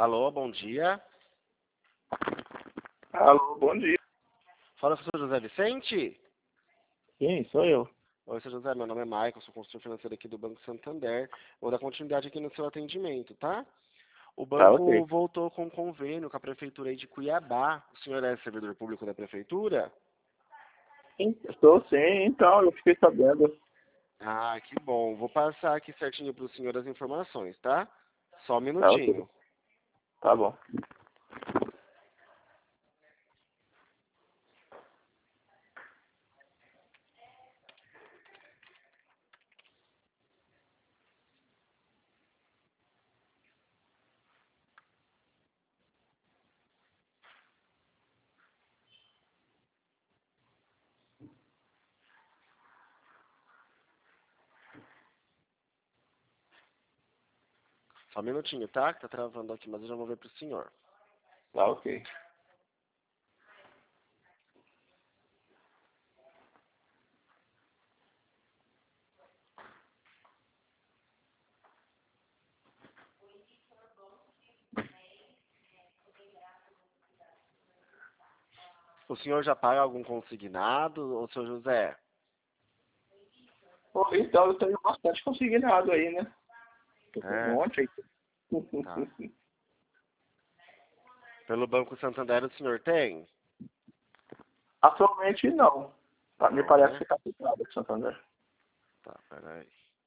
Alô, bom dia. Alô, bom dia. Fala com o senhor José Vicente? Sim, sou eu. Oi, senhor José, meu nome é Maicon, sou consultor financeiro aqui do Banco Santander. Vou dar continuidade aqui no seu atendimento, tá? O Tá, banco ok. voltou com um convênio com a Prefeitura aí de Cuiabá. O senhor é servidor público da Prefeitura? Sim, estou sim, então eu fiquei sabendo. Ah, que bom. Vou passar aqui certinho para o senhor as informações, tá? Só um Tá, ok. minutinho. Tá bom. Só um minutinho, tá? Que tá travando aqui, mas eu já vou ver pro senhor. Tá, ok. O senhor já paga algum consignado, ô senhor José? Bom, então eu tenho bastante consignado aí, né? Tô com um É, monte aí. tá. Pelo Banco Santander o senhor tem? Atualmente não. Me Não, parece né? que tá fechado aqui, Santander. Tá, peraí.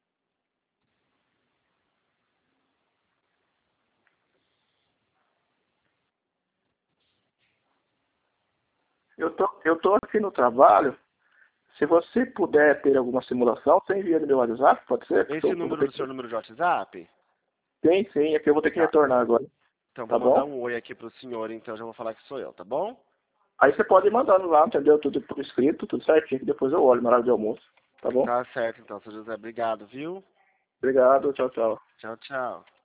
Eu tô aqui no trabalho. Se você puder ter alguma simulação, você envia no meu WhatsApp, pode ser? Porque Esse eu vou número ter do que... seu número de WhatsApp? Tem, sim, é que eu vou ter que Tá. retornar agora. Então vou Tá mandar bom? um oi aqui pro senhor, então já vou falar que sou eu, tá bom? Aí você pode ir mandando lá, entendeu? Tudo por escrito, tudo certinho, que depois eu olho na hora de almoço. Tá bom? Tá certo então, senhor José. Obrigado, viu? Obrigado, tchau, tchau. Tchau, tchau.